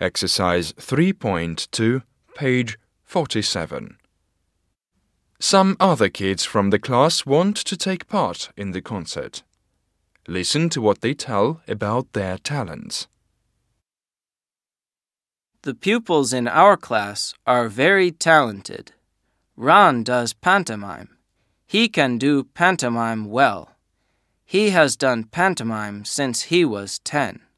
Exercise 3.2, page 47. Some other kids from the class want to take part in the concert. Listen to what they tell about their talents. The pupils in our class are very talented. Ron does pantomime. He can do pantomime well. He has done pantomime since he was 10.